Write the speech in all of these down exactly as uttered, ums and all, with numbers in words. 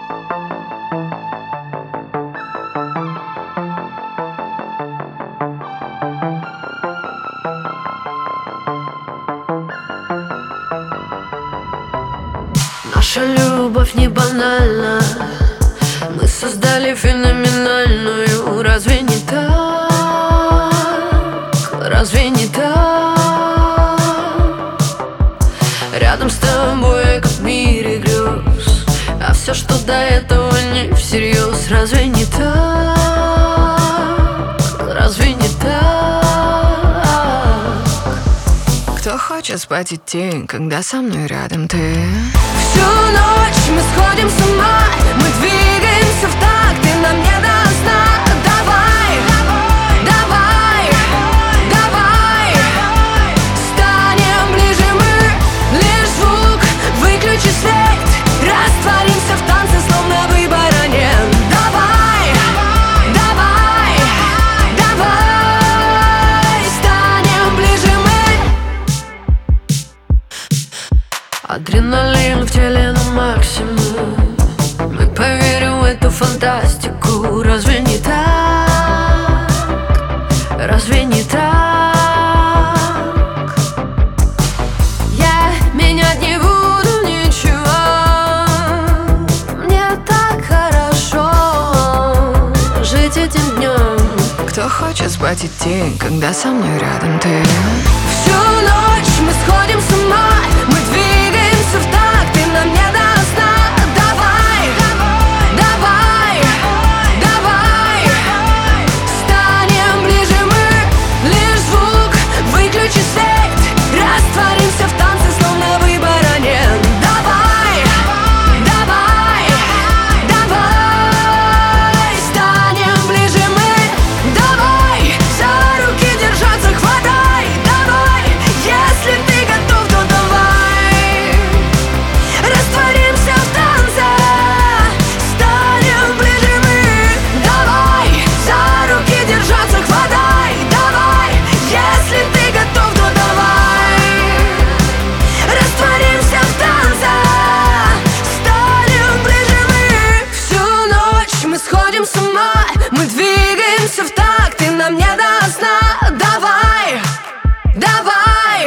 Наша любовь не банальна, мы создали феноменальную. Разве не так? Разве не так? Рядом с тобой, как в мире грез, а все, что до этого, не всерьез. Разве не так? Разве не так? Кто хочет спать идти, когда со мной рядом ты? Всю ночь мы сходим с ума, мы двигаемся в такт, и нам не до сна. Давай, давай, давай, станем ближе мы, лишь звук, выключи свет, растворимся в танце, словно выбора нет. Давай, давай, давай, станем ближе мы. Адреналин в теле на максимум, мы поверим в эту фантастику. Разве не так? Разве не так? Я менять не буду ничего, мне так хорошо жить этим днем. Кто хочет спать идти, когда со мной рядом ты? Всю ночь мы сходим с ума, мы двигаемся в такт, и нам не до сна. Давай, давай, давай, станем ближе мы, лишь звук, выключи свет, растворимся в танце, словно выбора нет. Давай, давай, давай, станем ближе мы. Давай, за руки держаться, хватай. Давай, если ты готов, то давай, растворимся в танце, станем ближе мы. Давай, за руки держаться, хватай. Давай, если ты готов, то давай, растворимся в танце, станем ближе мы. Всю ночь мы сходим с ума, мы двигаемся в такт, и нам не до сна. Давай, давай,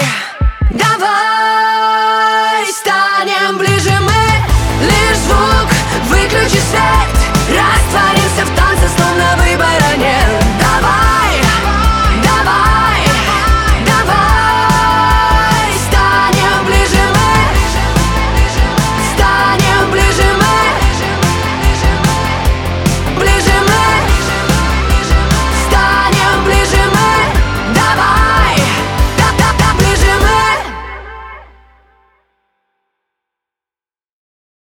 давай, станем ближе мы, лишь звук, выключи свет,